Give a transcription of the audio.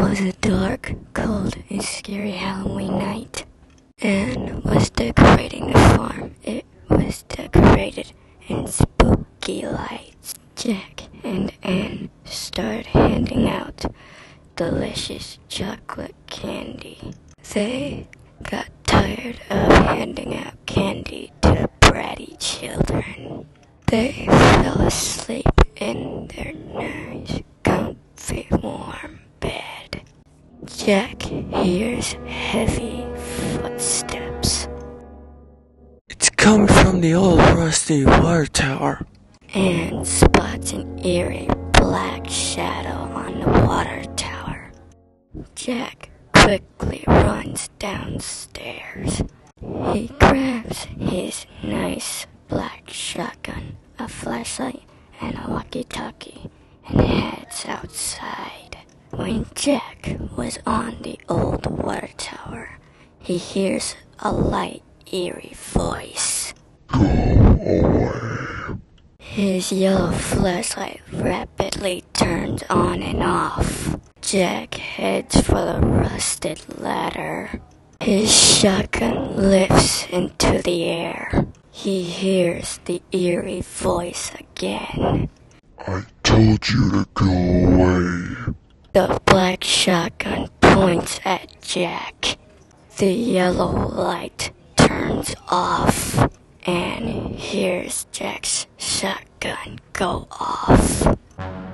was a dark, cold, and scary Halloween night. Anne was decorating the farm. It was decorated in spooky lights. Jack and Anne started handing out delicious chocolate candy. They got tired of handing out candy to bratty children. They fell asleep in their nice, comfy, warm bed. Jack hears heavy footsteps. It's coming from the old rusty water tower. Anne spots an eerie black shadow on the water tower. Jack quickly runs downstairs. He grabs his nice black shotgun, a flashlight, and a walkie-talkie, and heads outside. When Jack was on the old water tower, he hears a light, eerie voice. Go away. His yellow flashlight rapidly turns on and off. Jack heads for the rusted ladder. His shotgun lifts into the air. He hears the eerie voice again. I told you to go away. The black shotgun points at Jack. The yellow light turns off, and hears Jack's shotgun go off.